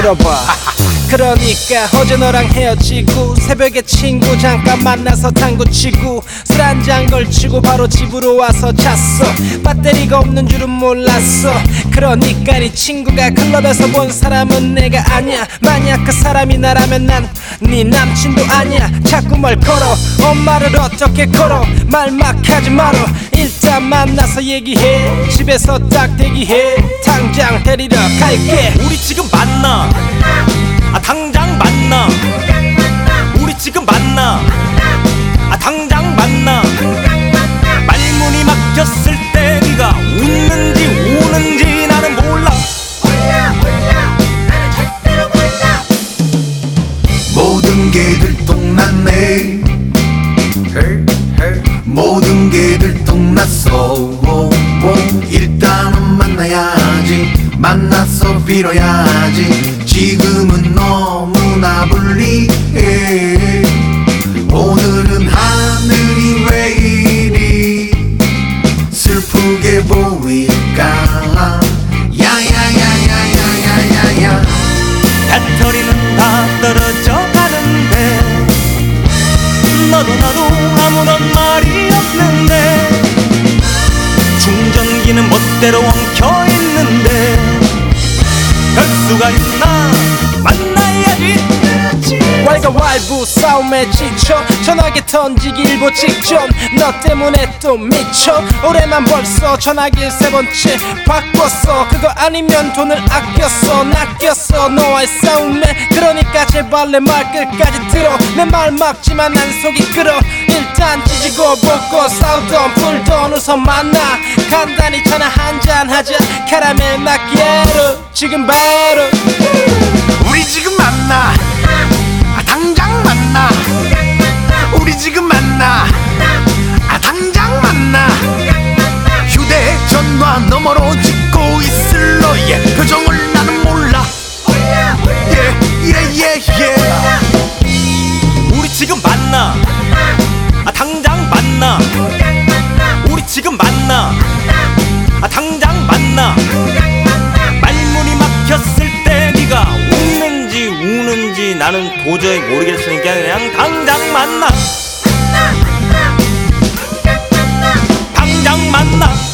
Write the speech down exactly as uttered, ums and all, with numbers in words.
들어봐. 그러니까 어제 너랑 헤어지고 새벽에 친구 잠깐 만나서 당구 치고 술 한잔 걸치고 바로 집으로 와서 잤어. 배터리가 없는 줄은 몰랐어. 그러니까 네 친구가 클럽에서 본 사람은 내가 아니야. 만약 그 사람이 나라면 난 네 남친도 아니야. 자꾸 뭘 걸어 엄마를 어떻게 걸어. 말 막 하지 말어. 일단 만나서 얘기해. 집에서 딱 대기해. 당장 데리러 갈게. 우리 지금 만나. 아 당장 만나. 우리 지금 만나. 아 당장 만나. 말문이 막혔을 때 네가 웃는지 우는지 나는 몰라. 몰라 몰라 나는 절대로 몰라. 모든 게 들통났네. 모든 게 들통났어. 일단은 만나야지. 만나서 빌어야지. 지금은 너무나 불리해. 오늘은 하늘이 왜 이리 슬프게 보일까. 야야야야야야야야. 배터리는 다 떨어져 가는데 너도 나도 아무런 말이 없는데 충전기는 멋대로 엉켜 있는데 별 수가 있나. 만나야지. 왈가왈부 싸움에 지쳐 전화기 던지기 일보 직전. 너 때문에 또 미쳐. 올해만 벌써 전화기 세 번째 바꿨어. 그거 아니면 돈을 아꼈어. 낚였어 너와의 싸움에. 그러니까 제발 내 말 끝까지 들어. 내 말 막지만 난 속이 끓어. 일단 찢고 볶고 싸우던 풀던 우선 만나. 간단히 전화 한잔 하자. 카라멜 마키아토 지금 바로. 우리 지금 만나. 아 당장 만나. 우리 지금 만나. 아 당장 만나. 휴대전화 너머로 찍고 있을 너의 표정을 나는 몰라. 예예예예. 우리 지금 만나. 아 당장 만나. 우리 지금 만나. 아 당장 만나. 말문이 막혔을 때 네가 웃는지 우는지 나는 도저히 모르겠으니까 그냥 당장 만나. 당장 만나.